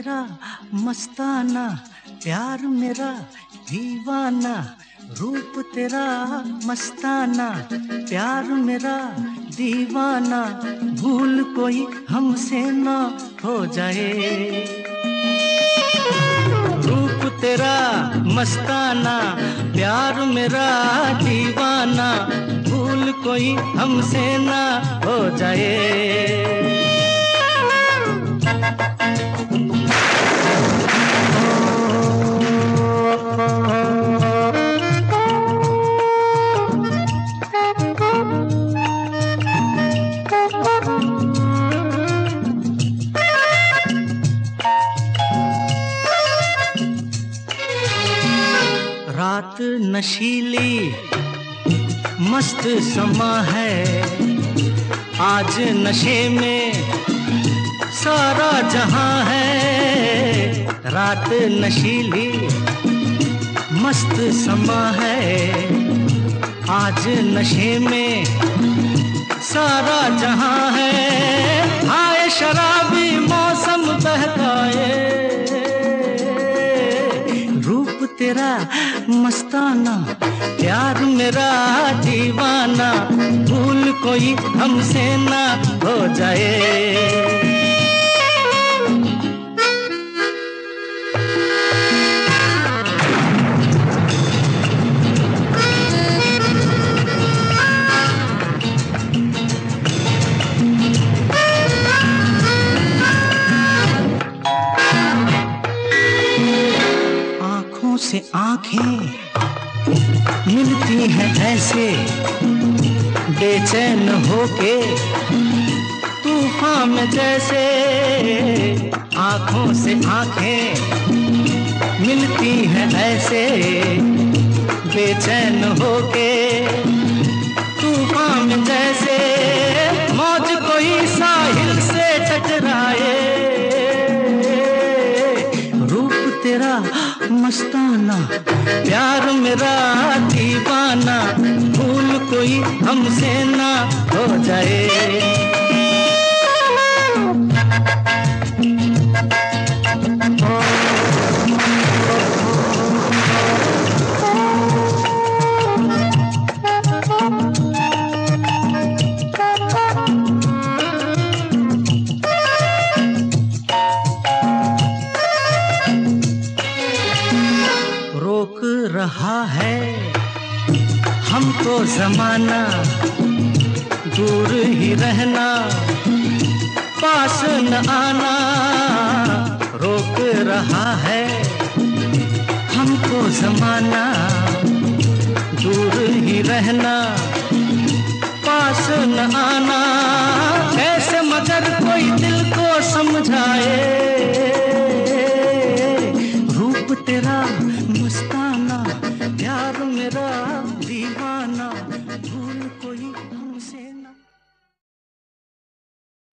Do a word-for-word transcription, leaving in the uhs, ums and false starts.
तेरा मस्ताना, प्यार मेरा दीवाना। रूप तेरा मस्ताना, प्यार मेरा दीवाना। भूल कोई हमसे ना हो जाए। रूप तेरा मस्ताना, प्यार मेरा दीवाना। भूल कोई हमसे ना हो जाए। रात नशीली मस्त समा है, आज नशे में सारा जहां है। रात नशीली मस्त समा है, आज नशे में सारा जहां है। हाय शराबी मौसम बहकाए, रूप तेरा मस्ताना, प्यार मेरा दीवाना। भूल कोई हमसे ना हो जाए। आँखों से आँखें मिलती हैं ऐसे, बेचैन होके तूफान में जैसे। आँखों से आँखें मिलती हैं ऐसे, बेचैन होके तूफान में जैसे। मौज कोई साहिल से टकराए, रूप तेरा मस्ताना, प्यार मेरा दीवाना। भूल कोई हमसे ना हो जाए। रोक रहा है हमको ज़माना, दूर ही रहना, पास न आना। रोक रहा है हमको ज़माना, दूर ही रहना, पास न आना। कैसे मगर कोई दिल को समझाए,